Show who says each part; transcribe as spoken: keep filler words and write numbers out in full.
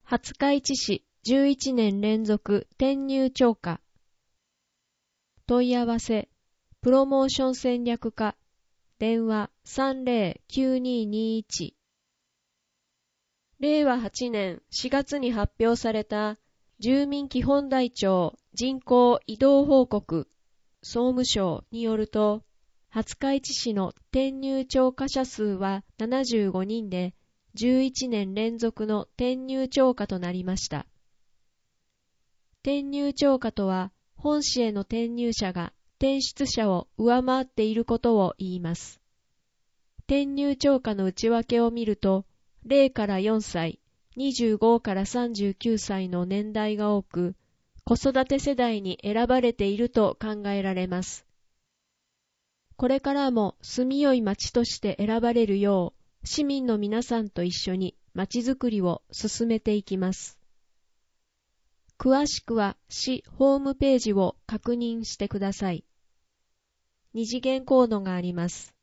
Speaker 1: 廿日市市じゅういちねん連続転入超過。問い合わせ、プロモーション戦略課、電話 さんぜろきゅうにーにーいち。れいわはちねんしがつに発表された住民基本台帳人口移動報告、総務省によると、廿日市市の転入超過者数はななじゅうごにんで、じゅういちねん連続の転入超過となりました。転入超過とは、本市への転入者が転出者を上回っていることを言います。転入超過の内訳を見ると、ゼロからよんさい、にじゅうごからさんじゅうきゅうさいの年代が多く、子育て世代に選ばれていると考えられます。これからも住みよい町として選ばれるよう、市民の皆さんと一緒に町づくりを進めていきます。詳しくは市ホームページを確認してください。二次元コードがあります。